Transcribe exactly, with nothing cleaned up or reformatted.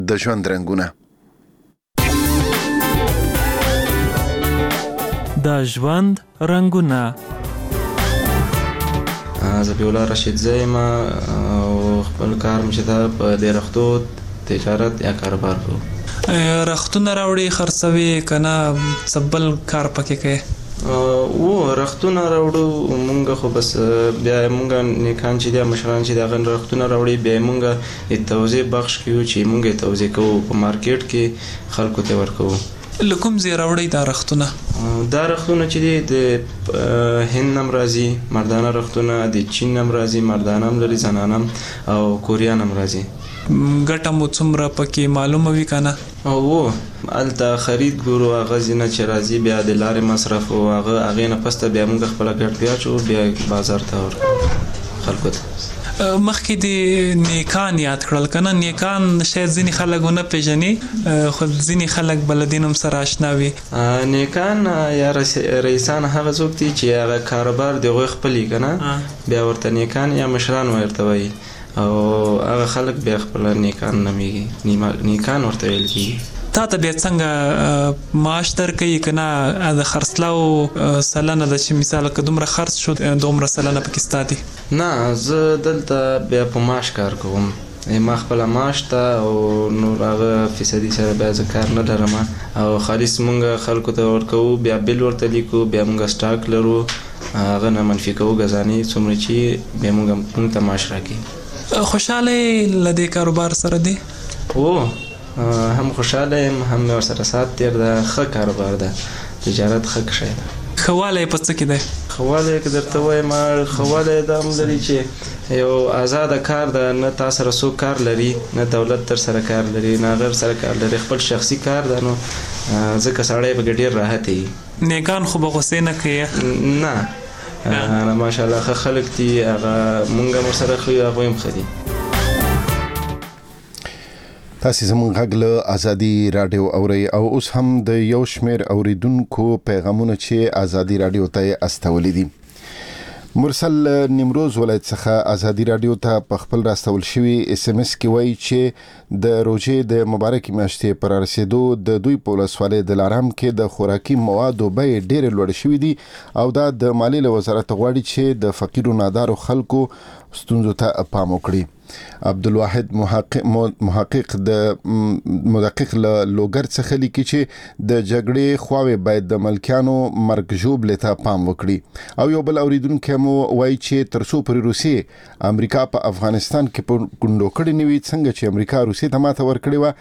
د ژوند رنګونه. د ژوند رنګونه. ذبیح الله رشید زیم او خپل کار مې دا په د رختو تجارت یا کاروبار کوو. رختونه راوړي خرڅوي کنه سبل کار پکې کوي؟ و رختونه راوړو مونږ خو بس بیا مونږ نیکان چې دی مشران چې دغه رختونه راوړي بیا مونږ توزیع بخش کیو چې مونږ توزیع کوو په مارکیټ کې خلکو ته ورکوو. لکم زی راوړي دا رختونه؟ دا رختونه چې دی د هند نم راځي مردانه رختونه، د چین نم راځي مردانه هم لري زنانه او کوریان هم راځي. ګټه مو څومره پکې معلومه وي کنه؟ او الته خرید ګورو هغه ځینه چې راځي بیا د لارې مصرف او هغه هغې نه پسته بیا موږ خپله ګټ بیا چو بیا بازار ته ورکوو خلکو ته. مخکې د نیکان یاد کړل کنه؟ نیکان شاید ځینې خلک ونه پیژني خو ځینې خلک بلدین هم سره آشنا وي. نیکان یا رئیسان هغه څوک دي چې هغه کاروبار د هغوی خپل وي کنه بیا ورته نیکان یا مشران ورته وایي او هغه خلک بیا خپل نیکان نومیږي، نیکان ورته ویل کېږي. تا ته بیا څنګه معاش درکوي کنه د خرڅلاو سلنه ده چې مثال که دومره خرڅ شو دومره سلنه پکې ستا دي؟ نه زه دلته بیا په معاش کار کوم، ما خپله معاش ته او نور هغه فیصدي سره بیا زه کار نه لرم او خالص مونږ خلکو ته ورکوو بیا بیل ورته لیکو بیا مونږ سټاک لرو هغه نه منفي کوو ګزانې څومره چې بیا مونږ مونږ ته معاش راکوي. خوشحاله له دې کاروبار سره دی؟ او هم خوشحاله یم هم مې ورسره سات تېر ده، ښه کاروبار ده، تجارت ښه شی ده. ښه والی په څه کې دی؟ ښه والی که درته ووایم ښه والی دا هم لري چې یو آزاده کار ده، نه تا سره څوک کار لري نه دولت در سره کار لري نه غیر سره کار لري، خپل شخصي کار ده نو ځکه سړی پکې ډېر راحت وي. نیکان خو به غوسې نه کوي؟ نه ماشاءالله ښه خلک دي، هغه مونږ هم ورسره ښه یو هغوی هم ښه دي. تاسې زموږ غږ له ازادي راډیو اورئ او اوس هم د یو شمېر اوریدونکو پیغامونه چې ازادي راډیو ته یې استولي دي. مرسل نیمروز ولایت څخه ازادي راډیو ته په خپل راستول شوي اس ام اس کې وایي چې د روژې د مبارکې میاشتې پر رسېدو د دوی په ولسوالۍ د لارام کې د خوراکي موادو بیې ډېرې لوړې شوي دي او دا د مالیې له وزارت غواړي چې د فقیرو نادارو خلکو ستونزو ته پام وکړي. عبدالواحد محقق محقق د مدقق له لوګر څخه لیکي چې د جګړې خواوې باید د ملکیانو مرګ ژوبلې ته پام وکړي او یو بل اوریدونکی مو وایي چې تر څو پورې روسیې امریکا په افغانستان کې په ګونډو کړې نه وي څنګه چې امریکا روسیې ته ماته ورکړې وه